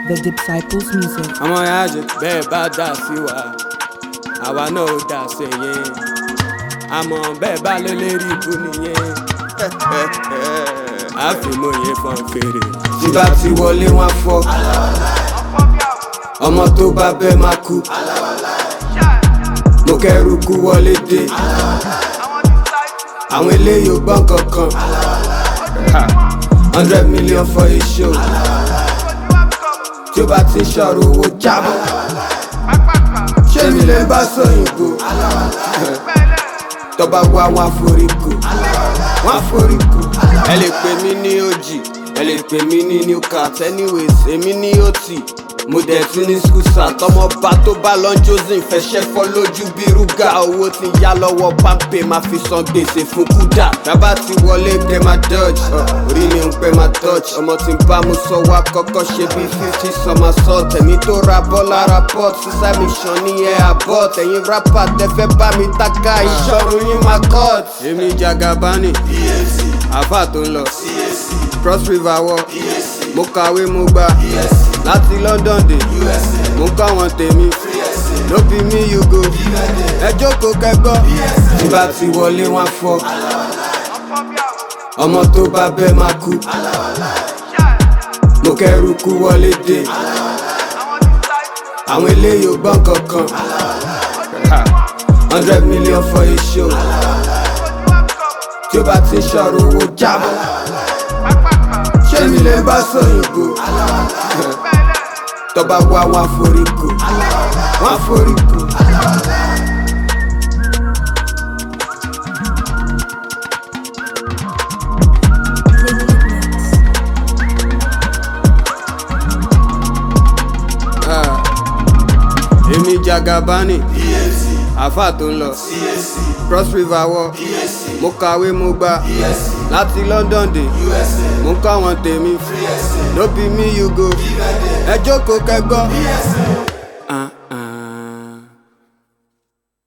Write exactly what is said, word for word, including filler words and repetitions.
The Disciples Music. Ọmọ ìyá jẹ bẹ́ẹ̀ bá dà sí wa àwa náà ò dà sí yẹn àmọ́ bẹ́ẹ̀ bá lélẹ́rìí ibú nìyẹn àfimọ́ yẹn fọ́n fèrè. Tí bá ti wọlé wọn fọ́ ọmọ tó bá bẹ́ẹ̀ máa kú mo kẹ́rù kú wọlé dé àwọn eléyìí ò gbọ́n kankan hundred million for a show tí ó bá ti ṣọ̀rọ̀ owó jábọ̀ ṣé mi lè bá sọ̀yìnbó tọ́ba wá wọn àforíkò wọn àforíkò. Ẹ lè pè mí ní ojì ẹ lè pè mí ní new cat anyways èmi ní ot mo dẹ̀ tún ní skúsà tọmọ bá tó bá lọ josin fẹsẹ̀ fọ́ lójú bí rúgà owó ti yá lọ́wọ́ pápẹ́ máa fi san gbèsè fún kúdà tábà ti wọlé pé máa dodge orí mi ń pẹ́ máa touch ọmọ tí ń bá mu sọ wá kọ́kọ́ ṣe bí fifty summer salt ẹ̀mí tó ra bọ́ lára pot suicide mission ní ẹ̀ abort ẹ̀yin rapper tẹ́fẹ́ bá mi taka ìṣọ́run yín máa cut. Èmi Jagabani àfà tó ń lọ cross river wọ mo kàwé mo gbà láti London dé mo kọ́ wọn tèmi ló fi mí you go ẹ jókòó kẹ́gbọ́. Tí bá ti wọlé wọn fọ́ ọmọ tó bá bẹ́ẹ̀ máa kú mo kẹ́rù kú wọlé dé àwọn eléyìí ò gbọ́n kankan hundred million for a show tí ó bá ti ṣọ̀rọ̀ owó jábọ̀ ṣé mi lè bá sọ̀yìnbó tọ́ba wá wọn àforíkò wọn àforíkò. Èmi Jagabani àfà tó ń lọ cross river wọ mo kàwé mo gbà láti London dé mo kọ́ wọn tèmi ló bí mi you go ẹ jókòó kẹ́gbọ́.